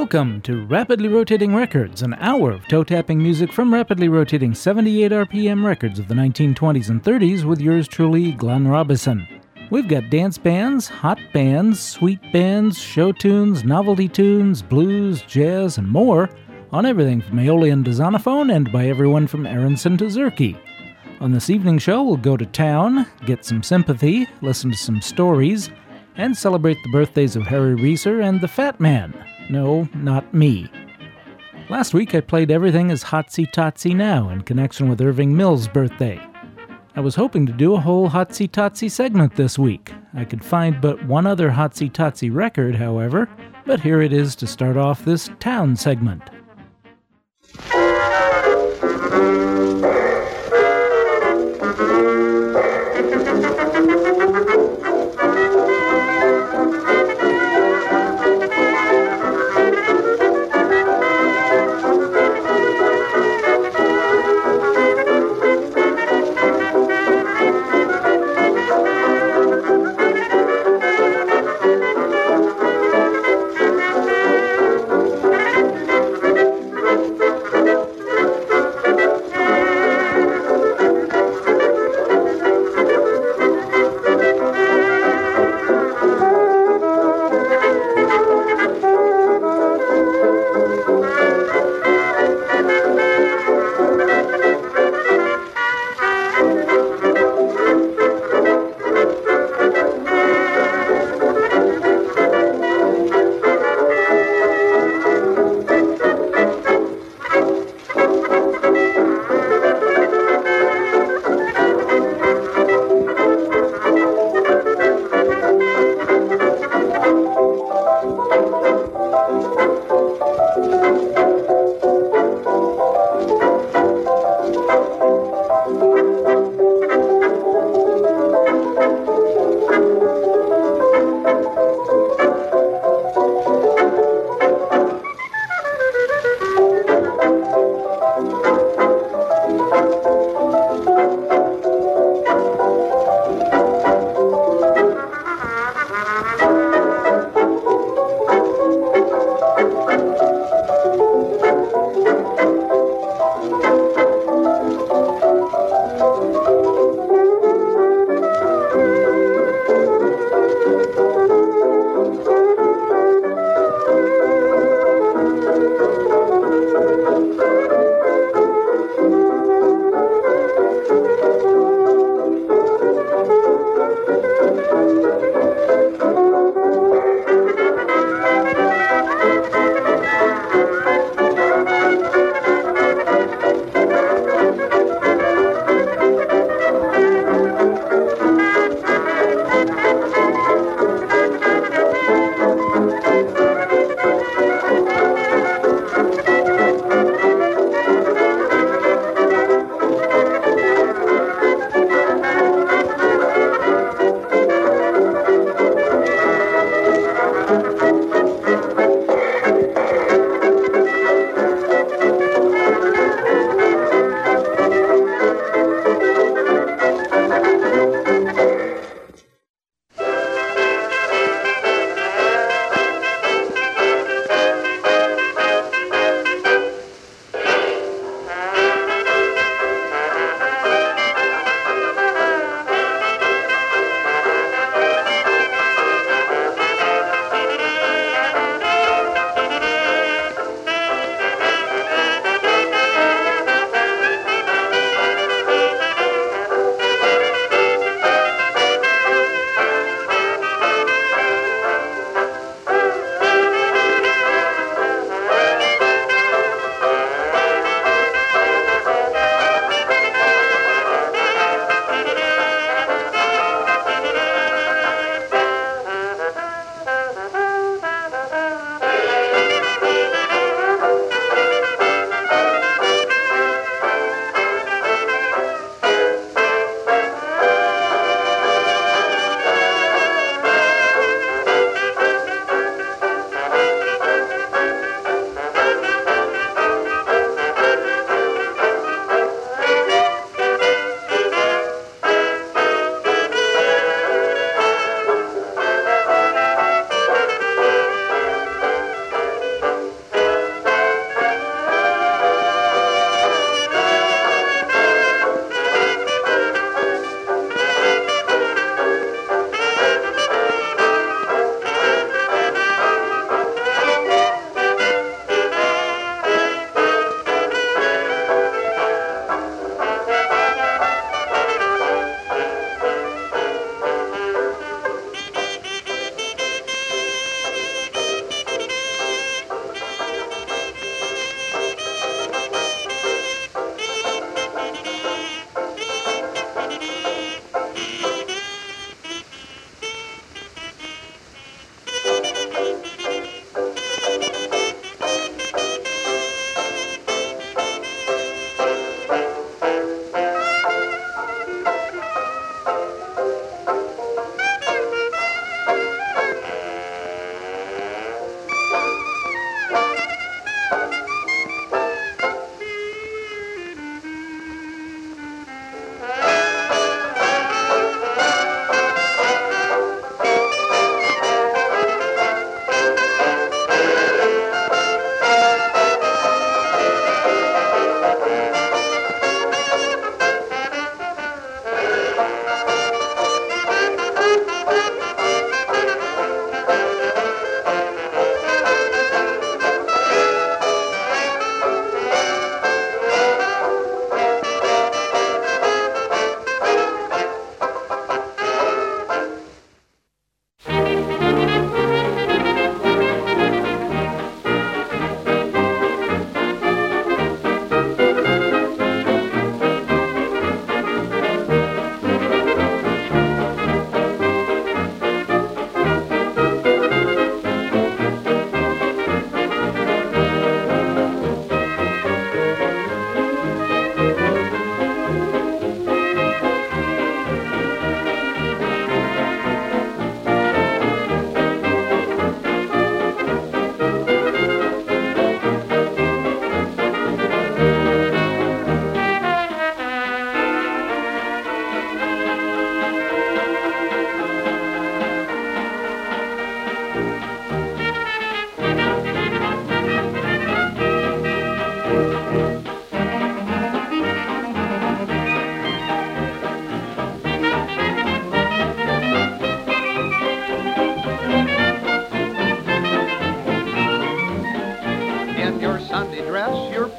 Welcome to Rapidly Rotating Records, an hour of toe-tapping music from rapidly rotating 78 RPM records of the 1920s and 30s with yours truly, Glenn Robison. We've got dance bands, hot bands, sweet bands, show tunes, novelty tunes, blues, jazz, and more on everything from Aeolian to Zonophone and by everyone from Aronson to Zurke. On this evening show, we'll go to town, get some sympathy, listen to some stories, and celebrate the birthdays of Harry Reeser and the Fat Man. No, not me. Last week I played Everything is Hotsy Totsy Now in connection with Irving Mills' birthday. I was hoping to do a whole Hotsy Totsy segment this week. I could find but one other Hotsy Totsy record, however, but here it is to start off this town segment.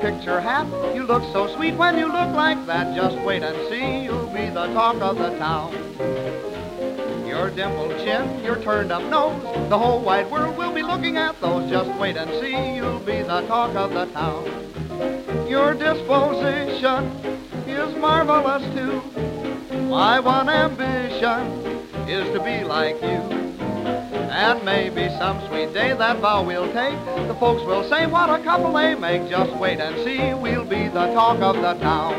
picture hat. You look so sweet when you look like that. Just wait and see, you'll be the talk of the town. Your dimpled chin, your turned up nose, the whole wide world will be looking at those. Just wait and see, you'll be the talk of the town. Your disposition is marvelous too. My one ambition is to be like you. And maybe some sweet day that vow we'll take, the folks will say what a couple they make. Just wait and see, we'll be the talk of the town.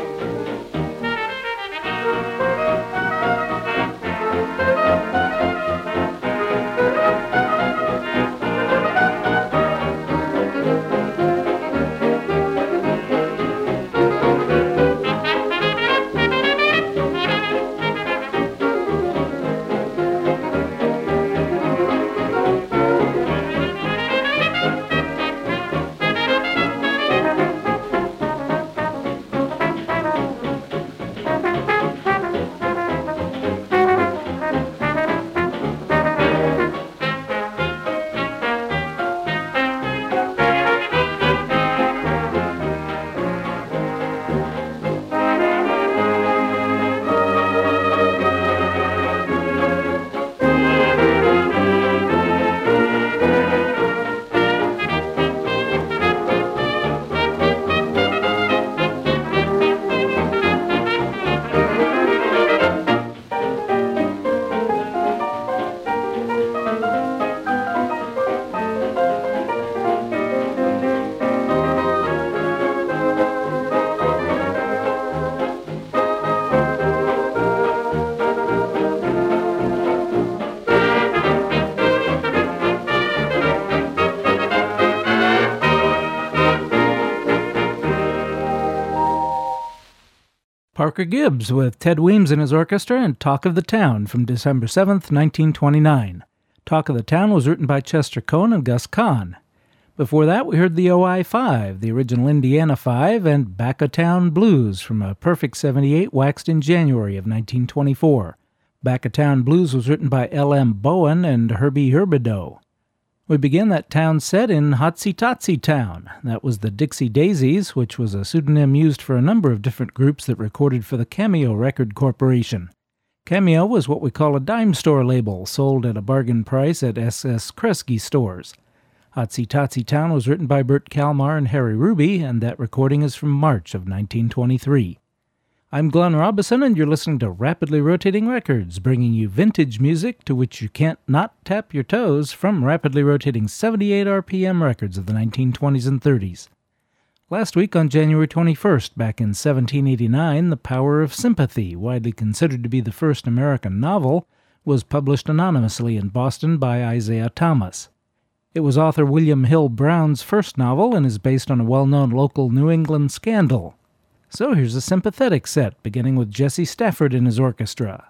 Parker Gibbs with Ted Weems and his orchestra and Talk of the Town from December 7th, 1929. Talk of the Town was written by Chester Cohn and Gus Kahn. Before that, we heard the OI-5, the original Indiana 5, and Back o' Town Blues from a Perfect 78 waxed in January of 1924. Back o' Town Blues was written by L.M. Bowen and Herbie Herbideau. We began that town set in Hotsy Totsy Town. That was the Dixie Daisies, which was a pseudonym used for a number of different groups that recorded for the Cameo Record Corporation. Cameo was what we call a dime store label, sold at a bargain price at S.S. Kresge stores. Hotsy Totsy Town was written by Bert Kalmar and Harry Ruby, and that recording is from March of 1923. I'm Glenn Robison, and you're listening to Rapidly Rotating Records, bringing you vintage music to which you can't not tap your toes from rapidly rotating 78 RPM records of the 1920s and 30s. Last week, on January 21st, back in 1789, The Power of Sympathy, widely considered to be the first American novel, was published anonymously in Boston by Isaiah Thomas. It was author William Hill Brown's first novel and is based on a well-known local New England scandal. So here's a sympathetic set, beginning with Jesse Stafford and his orchestra.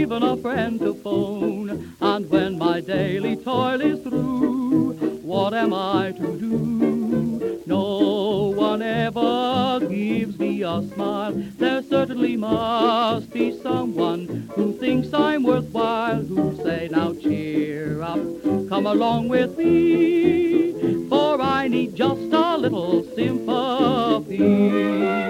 even a friend to phone. And when my daily toil is through, what am I to do? No one ever gives me a smile. There certainly must be someone who thinks I'm worthwhile, who say, now cheer up, come along with me, for I need just a little sympathy.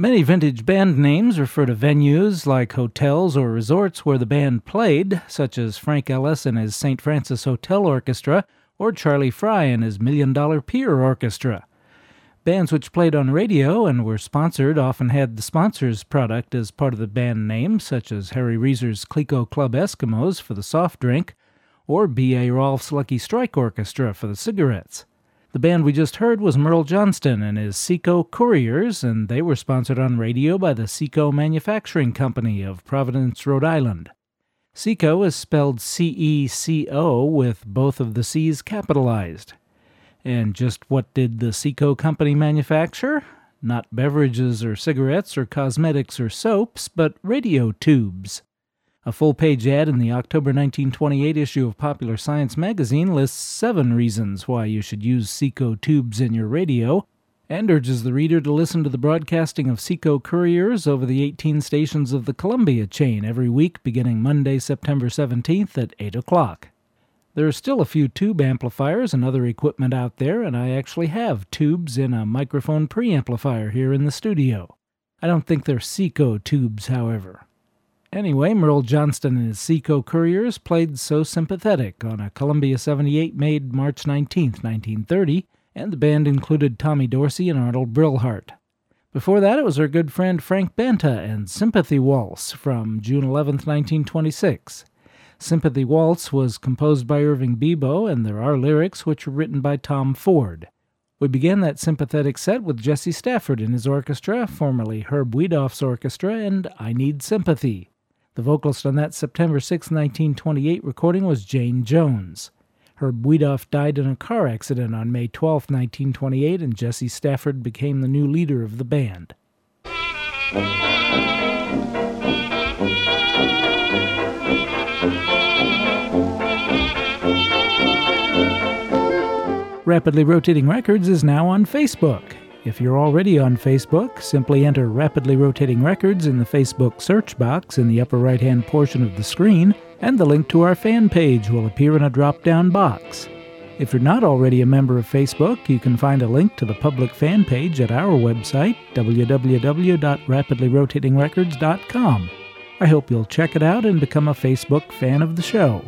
Many vintage band names refer to venues like hotels or resorts where the band played, such as Frank Ellis and his St. Francis Hotel Orchestra, or Charlie Fry and his $1 Million Pier Orchestra. Bands which played on radio and were sponsored often had the sponsor's product as part of the band name, such as Harry Reeser's Clico Club Eskimos for the soft drink, or B.A. Rolfe's Lucky Strike Orchestra for the cigarettes. The band we just heard was Merle Johnston and his Seco Couriers, and they were sponsored on radio by the Seco Manufacturing Company of Providence, Rhode Island. Seco is spelled C-E-C-O with both of the C's capitalized. And just what did the Seco Company manufacture? Not beverages or cigarettes or cosmetics or soaps, but radio tubes. A full-page ad in the October 1928 issue of Popular Science magazine lists 7 reasons why you should use Seco tubes in your radio, and urges the reader to listen to the broadcasting of Seco Couriers over the 18 stations of the Columbia chain every week beginning Monday, September 17th at 8 o'clock. There are still a few tube amplifiers and other equipment out there, and I actually have tubes in a microphone preamplifier here in the studio. I don't think they're Seco tubes, however. Anyway, Merle Johnston and his Seco Couriers played So Sympathetic on a Columbia 78 made March 19, 1930, and the band included Tommy Dorsey and Arnold Brillhart. Before that, it was our good friend Frank Banta and Sympathy Waltz from June 11, 1926. Sympathy Waltz was composed by Irving Bebo, and there are lyrics which were written by Tom Ford. We began that sympathetic set with Jesse Stafford and his orchestra, formerly Herb Wiedoeff's orchestra, and I Need Sympathy. The vocalist on that September 6, 1928 recording was Jane Jones. Herb Wiedoeft died in a car accident on May 12, 1928, and Jesse Stafford became the new leader of the band. Rapidly Rotating Records is now on Facebook. If you're already on Facebook, simply enter Rapidly Rotating Records in the Facebook search box in the upper right-hand portion of the screen, and the link to our fan page will appear in a drop-down box. If you're not already a member of Facebook, you can find a link to the public fan page at our website, www.rapidlyrotatingrecords.com. I hope you'll check it out and become a Facebook fan of the show.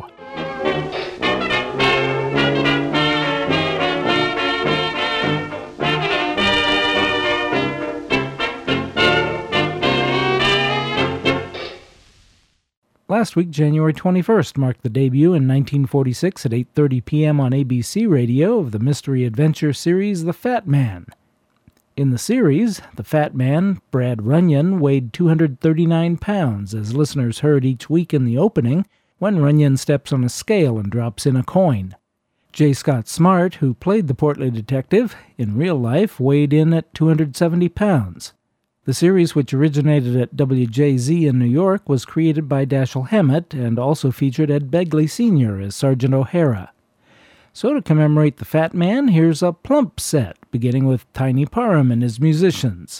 Last week, January 21st, marked the debut in 1946 at 8:30 p.m. on ABC Radio of the mystery adventure series The Fat Man. In the series, the Fat Man, Brad Runyon, weighed 239 pounds, as listeners heard each week in the opening when Runyon steps on a scale and drops in a coin. J. Scott Smart, who played the portly detective, in real life weighed in at 270 pounds. The series, which originated at WJZ in New York, was created by Dashiell Hammett and also featured Ed Begley Sr. as Sergeant O'Hara. So to commemorate the Fat Man, here's a plump set, beginning with Tiny Parham and his musicians.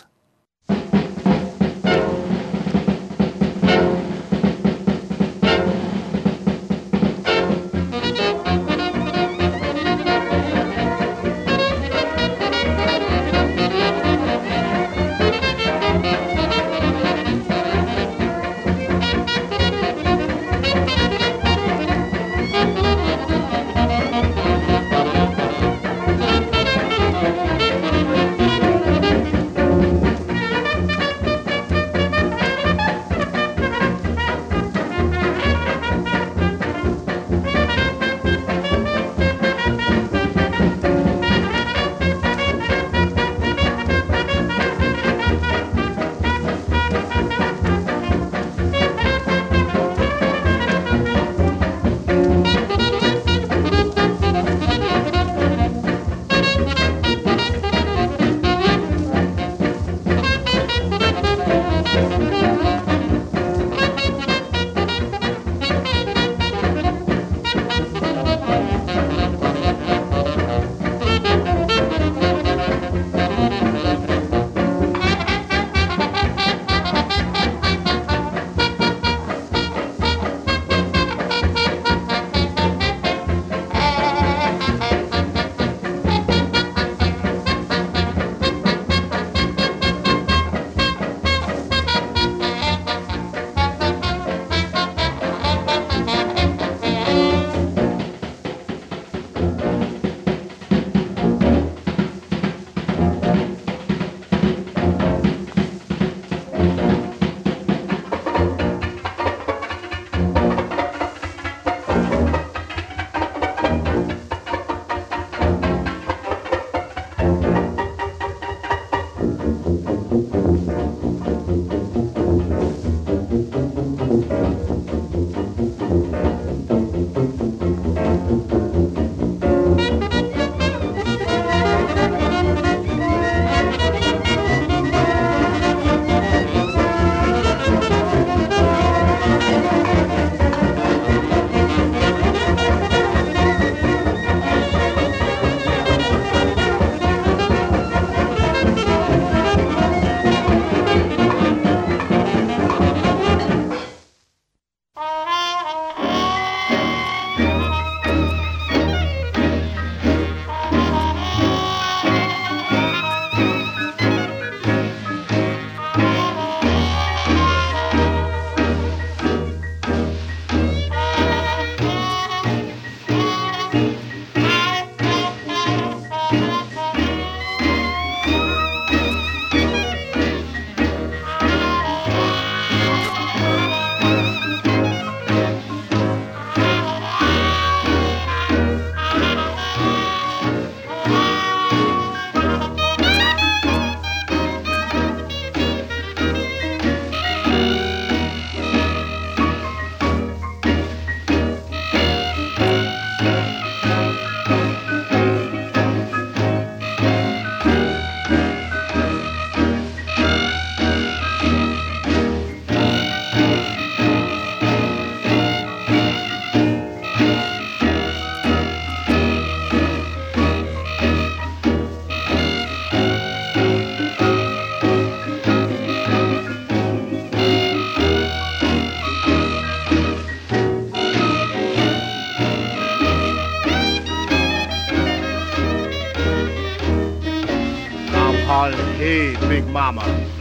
hey, Big Mama.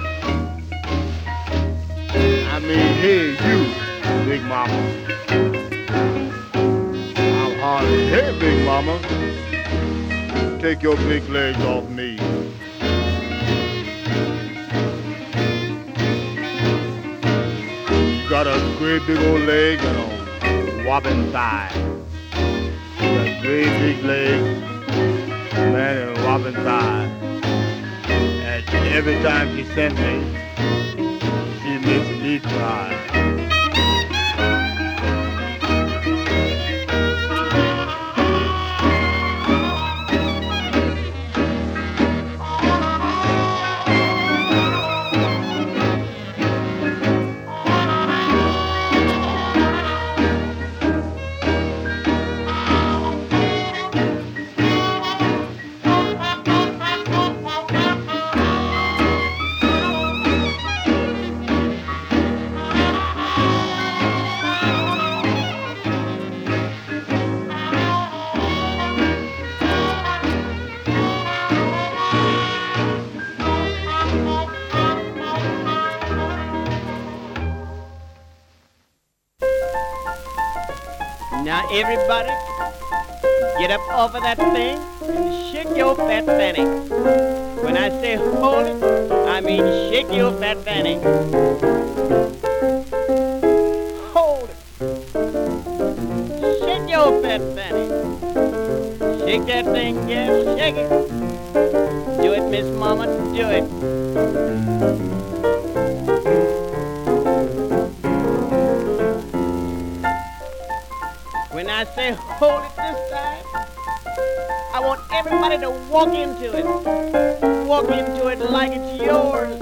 I mean, hey, you, Big Mama. I'm hollering, hey, Big Mama. Take your big legs off me. Got a great big old leg and a whopping thigh. Got great big legs, man, and a whopping thigh. And every time she sends me, she makes me cry. Now everybody, get up off of that thing and shake your fat fanny. When I say hold it, I mean shake your fat fanny. Hold it. Shake your fat fanny. Shake that thing, yeah, shake it. Do it, Miss Mama, do it. When I say hold it this time, I want everybody to walk into it. Walk into it like it's yours.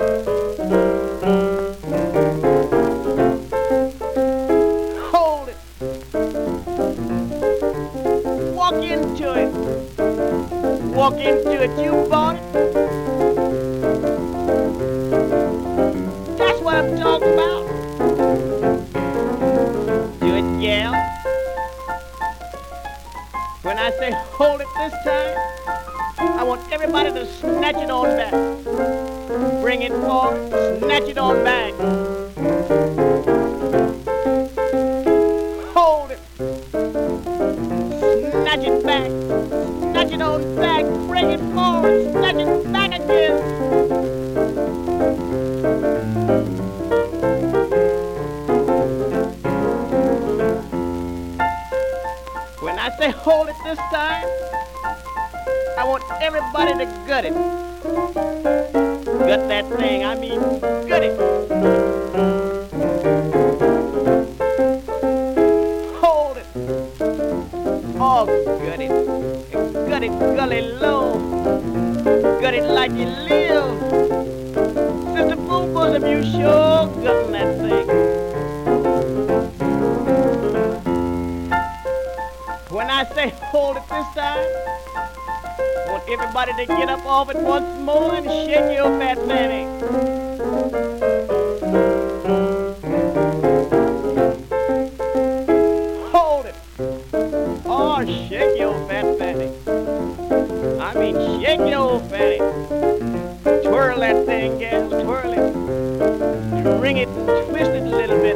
Hold it. Walk into it. Walk into it. You bought it. That's what I'm talking about. Do it, gal. When I say hold it this time, I want everybody to snatch it on back. Bring it forward, snatch it on back. Hold it. Snatch it back. Snatch it on back. Bring it forward, snatch it back again. When I say hold it this time, I want everybody to gut it. Gut that thing, I mean gut it. Hold it. Oh, gut it. Gut it, gully low. Gut it like you live. Sister Boo Bosom, you sure gutting that thing. When I say hold it this time, I want everybody to get up off it once more and shake your fat fanny. Hold it. Oh, shake your fat fanny. I mean, shake your fanny. Twirl that thing, gal, twirl it. Wring it and twist it a little bit.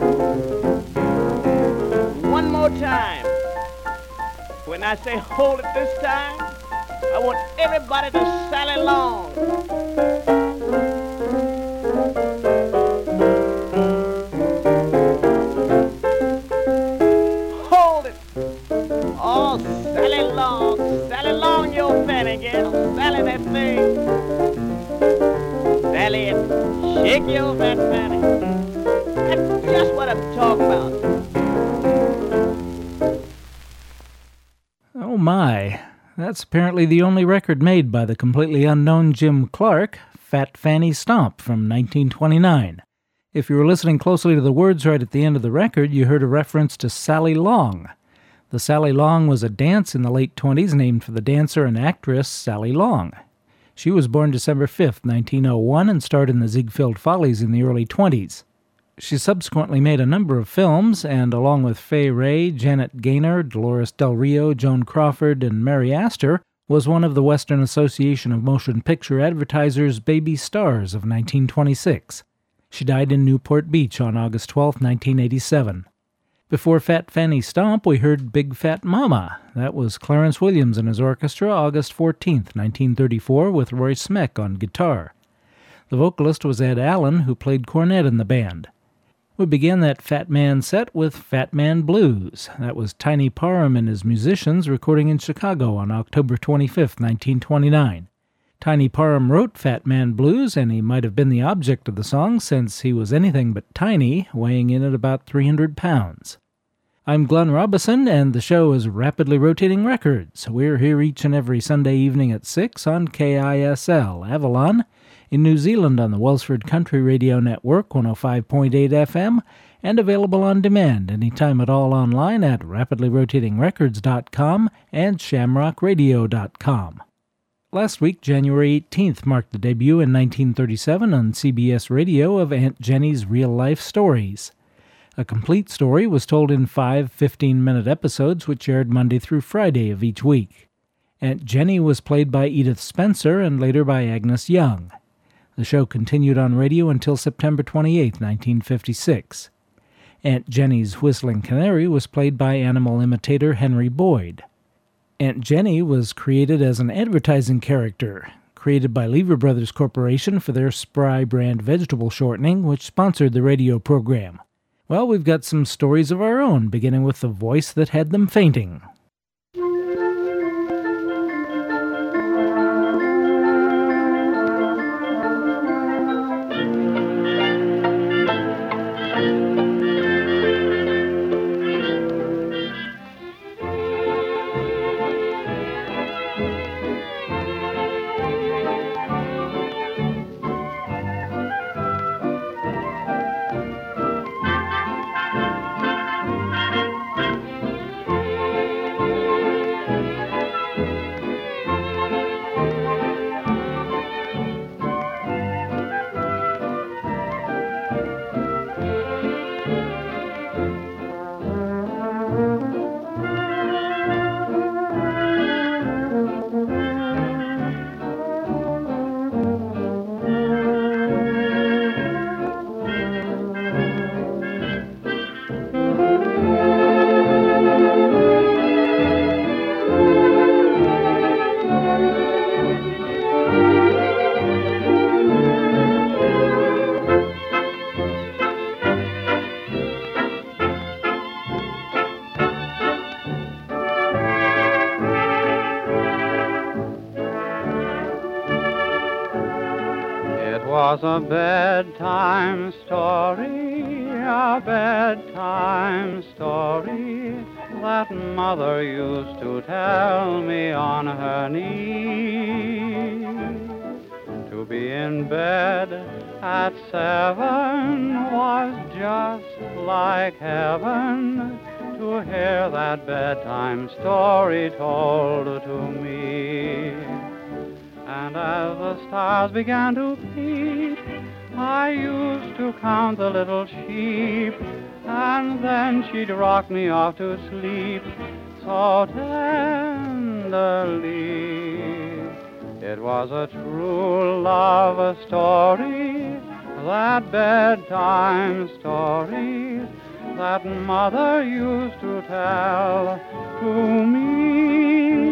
One more time. When I say hold it this time, I want everybody to sally along. Hold it. Oh, sally along your fanny, gal. Sally that thing. Sally it. Shake your fat fanny. That's just what I'm talking about. Oh my, that's apparently the only record made by the completely unknown Jim Clark, Fat Fanny Stomp from 1929. If you were listening closely to the words right at the end of the record, you heard a reference to Sally Long. The Sally Long was a dance in the late 20s named for the dancer and actress Sally Long. She was born December 5th, 1901 and starred in the Ziegfeld Follies in the early 20s. She subsequently made a number of films, and along with Fay Wray, Janet Gaynor, Dolores Del Rio, Joan Crawford, and Mary Astor, was one of the Western Association of Motion Picture Advertisers' baby stars of 1926. She died in Newport Beach on August 12, 1987. Before Fat Fanny Stomp, we heard Big Fat Mama. That was Clarence Williams and his orchestra, August 14, 1934, with Roy Smeck on guitar. The vocalist was Ed Allen, who played cornet in the band. We began that Fat Man set with Fat Man Blues. That was Tiny Parham and his musicians recording in Chicago on October 25, 1929. Tiny Parham wrote Fat Man Blues, and he might have been the object of the song since he was anything but tiny, weighing in at about 300 pounds. I'm Glenn Robison, and the show is Rapidly Rotating Records. We're here each and every Sunday evening at 6 on KISL, Avalon, in New Zealand on the Welsford Country Radio Network, 105.8 FM, and available on demand anytime at all online at rapidlyrotatingrecords.com and shamrockradio.com. Last week, January 18th, marked the debut in 1937 on CBS Radio of Aunt Jenny's Real-Life Stories. A complete story was told in 5 15-minute episodes which aired Monday through Friday of each week. Aunt Jenny was played by Edith Spencer and later by Agnes Young. The show continued on radio until September 28, 1956. Aunt Jenny's Whistling Canary was played by animal imitator Henry Boyd. Aunt Jenny was created as an advertising character, created by Lever Brothers Corporation for their Spry brand vegetable shortening, which sponsored the radio program. Well, we've got some stories of our own, beginning with the voice that had them fainting. Was a bedtime story that Mother used to tell me on her knee. To be in bed at 7 was just like heaven, to hear that bedtime story told to me. And as the stars began to peep, I used to count the little sheep, and then she'd rock me off to sleep so tenderly. It was a true love story, that bedtime story that Mother used to tell to me.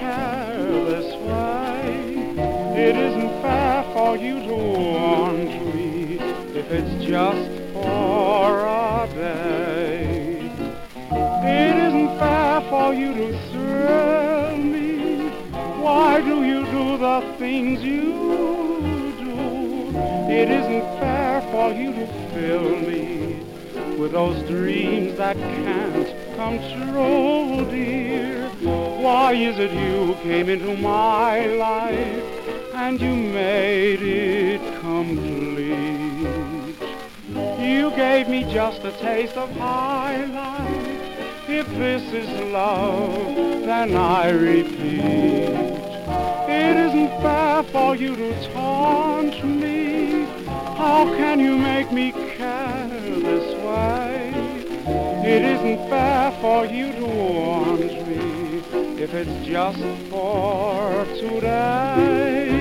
care this way. It isn't fair for you to want me if it's just for a day. It isn't fair for you to thrill me. Why do you do the things you do? It isn't fair for you to fill me with those dreams that can't come true, dear. Why is it you came into my life and you made it complete? You gave me just a taste of high life. If this is love, then I repeat, it isn't fair for you to taunt me. How can you make me care this way? It isn't fair for you to want me if it's just for today.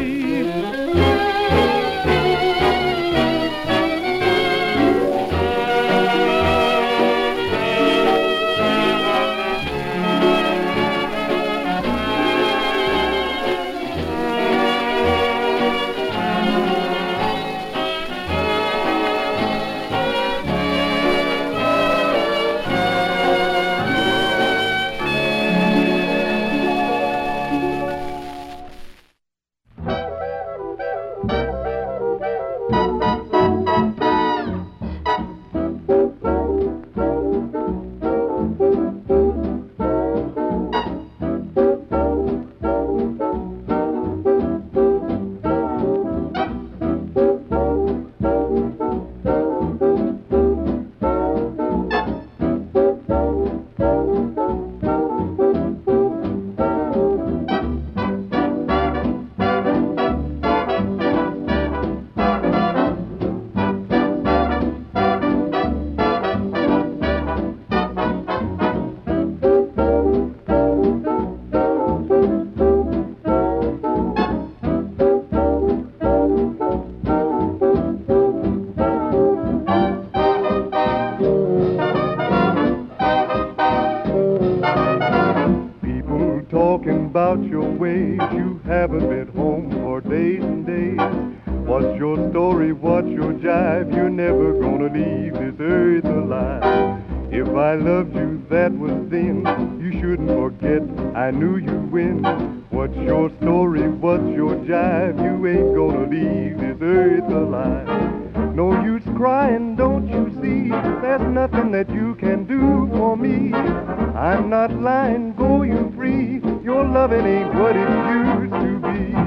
About your ways, you haven't been home for days and days. What's your story, what's your jive? You're never gonna leave this earth alive. If I loved you, that was then. You shouldn't forget, I knew you'd win. What's your story, what's your jive? You ain't gonna leave this earth alive. No use crying, don't you see? There's nothing that you can do for me. I'm not lying, go you free. Your loving ain't what it used to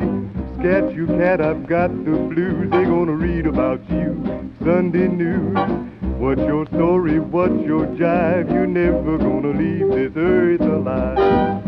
be. Scat you cat, I've got the blues. They're gonna read about you Sunday news. What's your story, what's your jive? You're never gonna leave this earth alive.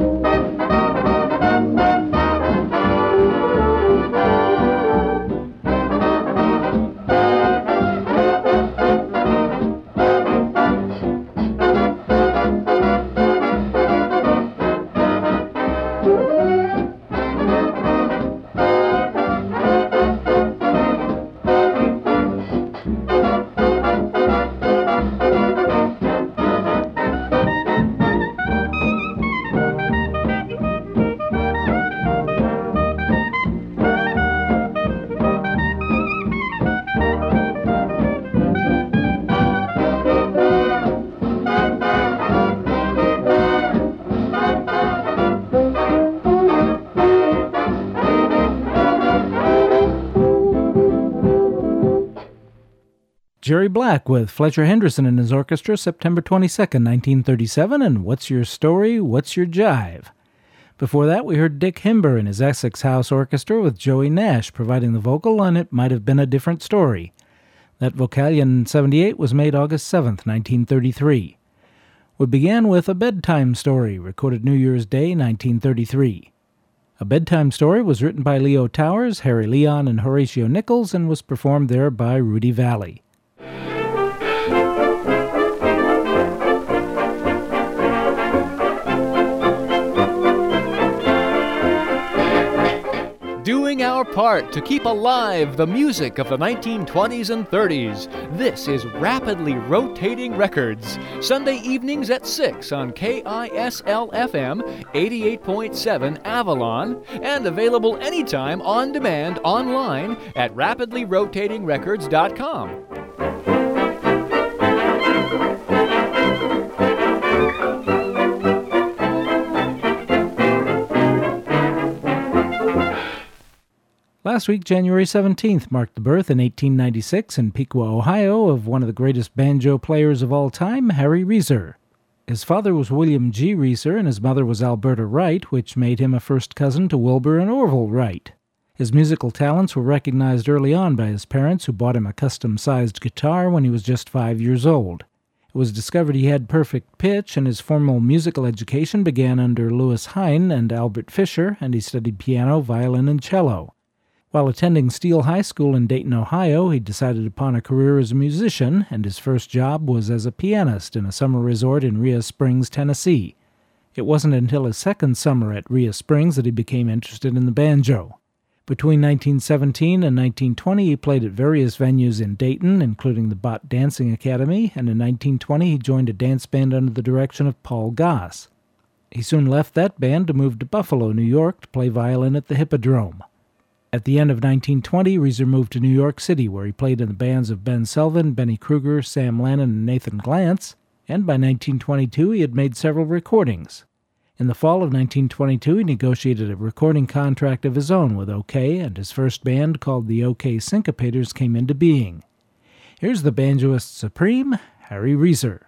Jerry Black with Fletcher Henderson and his orchestra, September 22nd, 1937, and What's Your Story, What's Your Jive? Before that, we heard Dick Himber and his Essex House Orchestra with Joey Nash providing the vocal on It Might Have Been a Different Story. That Vocalion 78 was made August 7th, 1933. We began with A Bedtime Story, recorded New Year's Day, 1933. A Bedtime Story was written by Leo Towers, Harry Leon, and Horatio Nichols, and was performed there by Rudy Valley. doing our part to keep alive the music of the 1920s and 30s. This is Rapidly Rotating Records, Sunday evenings at 6 on KISL-FM 88.7 Avalon, and available anytime on demand online at rapidlyrotatingrecords.com. Last week, January 17th, marked the birth in 1896 in Piqua, Ohio, of one of the greatest banjo players of all time, Harry Reser. His father was William G. Reser, and his mother was Alberta Wright, which made him a first cousin to Wilbur and Orville Wright. His musical talents were recognized early on by his parents, who bought him a custom-sized guitar when he was just 5 years old. It was discovered he had perfect pitch, and his formal musical education began under Louis Hine and Albert Fisher, and he studied piano, violin, and cello. While attending Steele High School in Dayton, Ohio, he decided upon a career as a musician, and his first job was as a pianist in a summer resort in Rhea Springs, Tennessee. It wasn't until his second summer at Rhea Springs that he became interested in the banjo. Between 1917 and 1920, he played at various venues in Dayton, including the Bott Dancing Academy, and in 1920 he joined a dance band under the direction of Paul Goss. He soon left that band to move to Buffalo, New York, to play violin at the Hippodrome. At the end of 1920, Reser moved to New York City, where he played in the bands of Ben Selvin, Benny Kruger, Sam Lannon, and Nathan Glantz, and by 1922 he had made several recordings. In the fall of 1922, he negotiated a recording contract of his own with OK, and his first band, called the OK Syncopators, came into being. Here's the banjoist supreme, Harry Reser.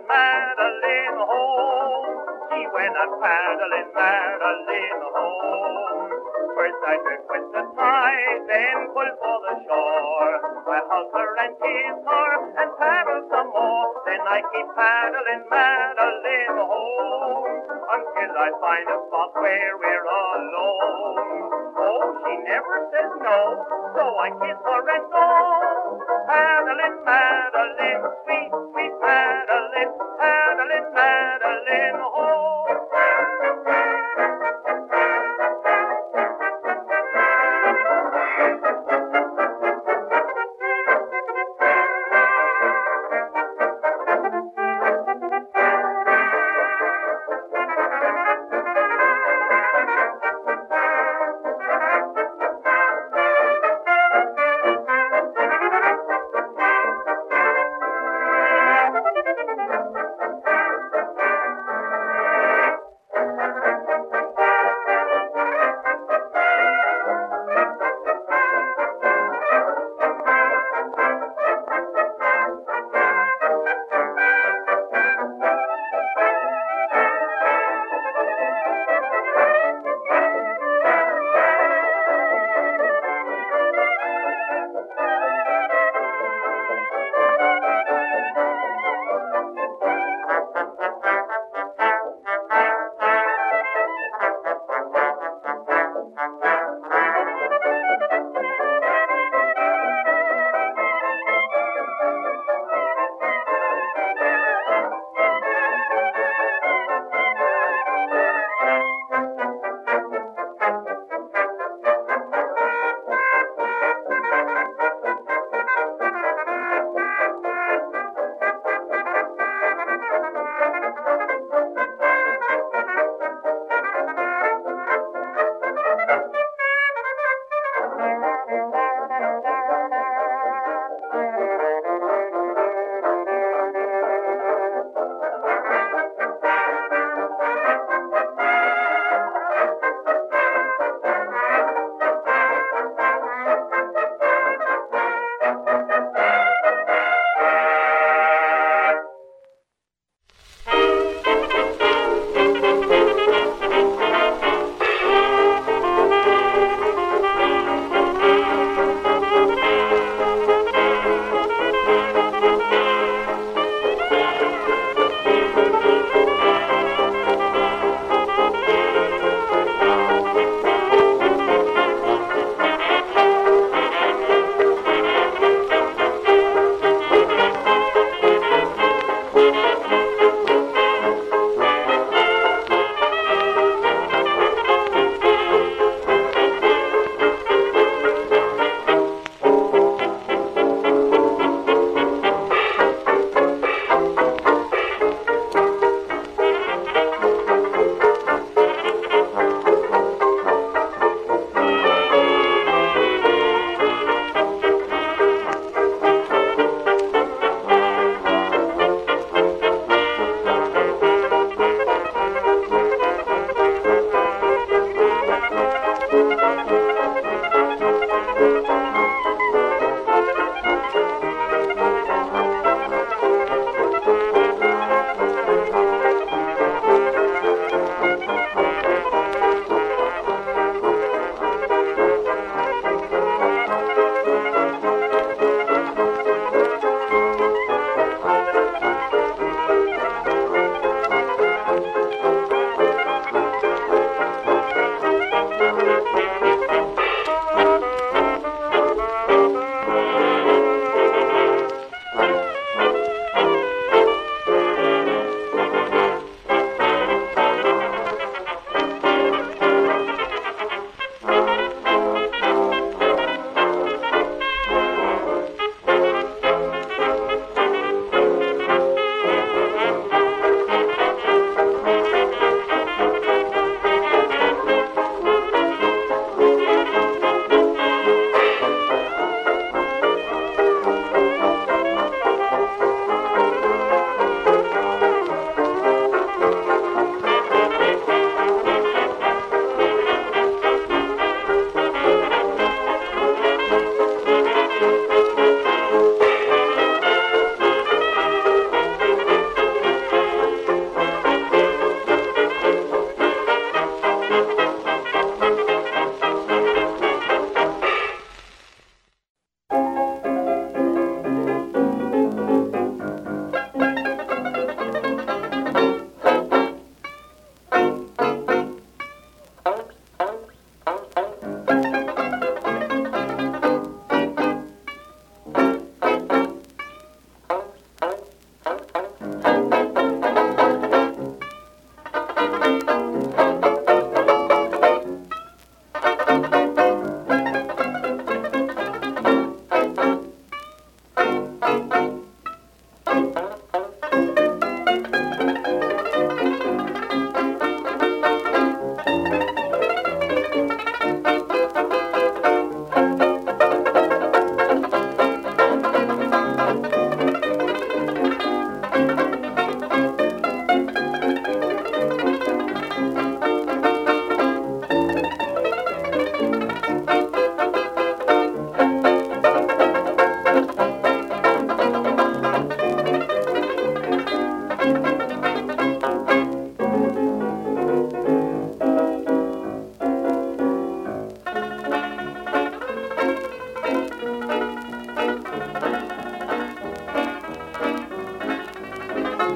Madeline home. She went a paddling Madeline home. First I twist the tide, then pull for the shore. I hug her and kiss her and paddle some more. Then I keep paddling Madeline home until I find a spot where we're alone. Oh, she never says no, so I kiss her and go. Paddling Madeline, sweet, sweet Madeline, paddling Madeline home.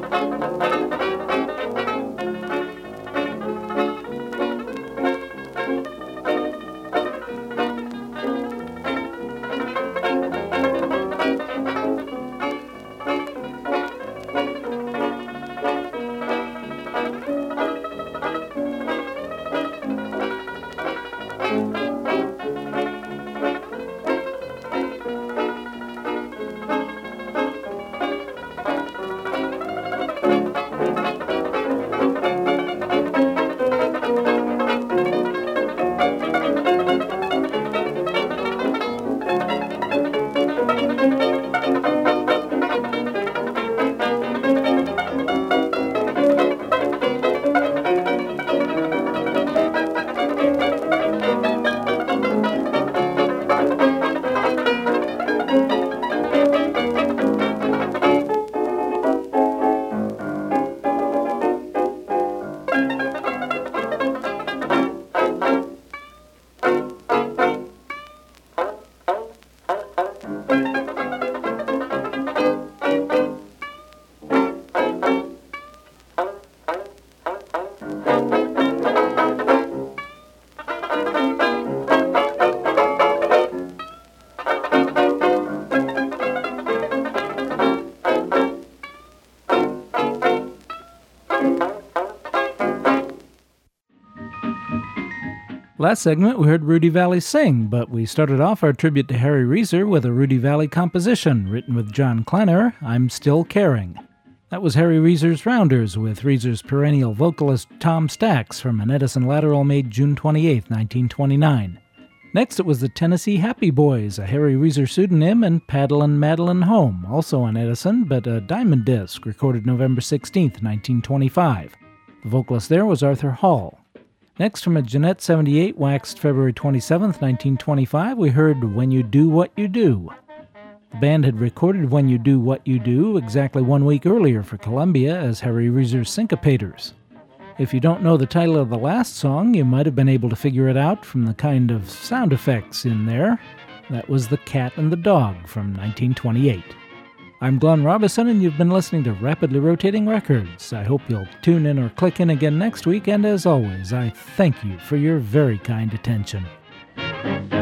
Last segment, we heard Rudy Vallée sing, but we started off our tribute to Harry Reser with a Rudy Vallée composition written with John Klenner, I'm Still Caring. That was Harry Reser's Rounders with Reser's perennial vocalist Tom Stax from an Edison lateral made June 28, 1929. Next, it was the Tennessee Happy Boys, a Harry Reser pseudonym, and Paddlin' Madeline Home, also on Edison, but a diamond disc recorded November 16, 1925. The vocalist there was Arthur Hall. Next, from a Jeanette 78, waxed February 27, 1925, we heard When You Do What You Do. The band had recorded When You Do What You Do exactly 1 week earlier for Columbia as Harry Reser's Syncopators. If you don't know the title of the last song, you might have been able to figure it out from the kind of sound effects in there. That was The Cat and the Dog from 1928. I'm Glenn Robison, and you've been listening to Rapidly Rotating Records. I hope you'll tune in or click in again next week, and as always, I thank you for your very kind attention.